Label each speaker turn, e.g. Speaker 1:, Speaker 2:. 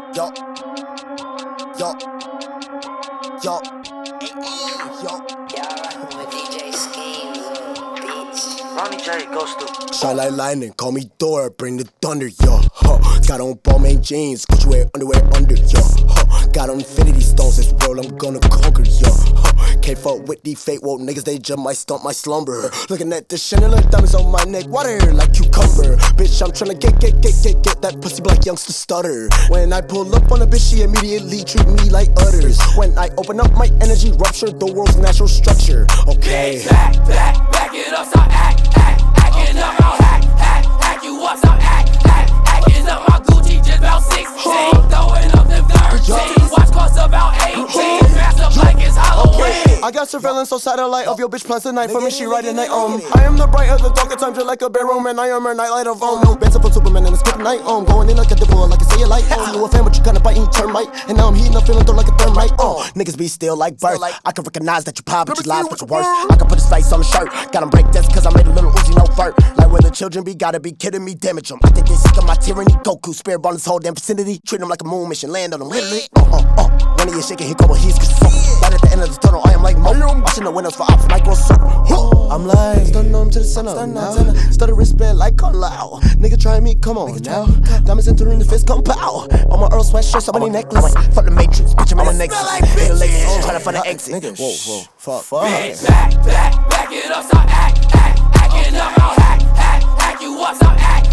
Speaker 1: Yo, yo, yo, yo.
Speaker 2: With DJ Scheme, bitch.
Speaker 3: Ronnie J goes to
Speaker 1: Shine like lightning, call me Thor, bring the thunder, yo. Got on Balmain jeans, Gucci wear underwear under, yo. Got on infinity stones, this world I'm gonna conquer, yo. Can't fuck with these fake woke niggas, they just might stump my slumber. Looking at this chandelier, diamonds on my neck, water like cucumber. Bitch, I'm tryna get that pussy black youngster stutter. When I pull up on a bitch, she immediately treat me like udders. When I open up, my energy rupture the world's natural structure. Okay.
Speaker 4: Back it up, stop acting up, I'll hack you up, stop acting up, my Gucci just about 16, throwing up them 13, watch cost about 18, dressed up like it's Halloween.
Speaker 1: I got surveillance on satellite of your bitch plans tonight for me, she riding night I am the bright of the dark at times, just like a bedroom, and I am her nightlight of No bands up on Superman and it's kryptonite going in like a dipple, like I say it like you a fan, but you kinda bite and you termite. And now I'm heating up, feeling through like a thermite. Niggas be still like birth. I can recognize that you pop, but you lies, but you worse. I can put his face on the shirt. Got him break this cause I made a little Uzi, no vert. Like where the children be, gotta be kidding me, damage them. I think they sick of my tyranny. Goku, spirit ball his whole damn vicinity. Treat him like a moon mission, land on him, literally. One of you shaking, he go with he's cause right at the end of the tunnel, I am like Mo. Watching the windows for ops, micro circle. I'm like, stun them to the center now. Stutter wristband like Carlisle. Nigga try me, come on now. Diamonds entering the fist, come pow. On my Earl sweatshirt, somebody necklace. Fuck the Matrix, bitch, I'm in the Nexus. Trying to find an exit. Whoa, fuck.
Speaker 4: Back it up, stop acting up, I'll hack you up, stop acting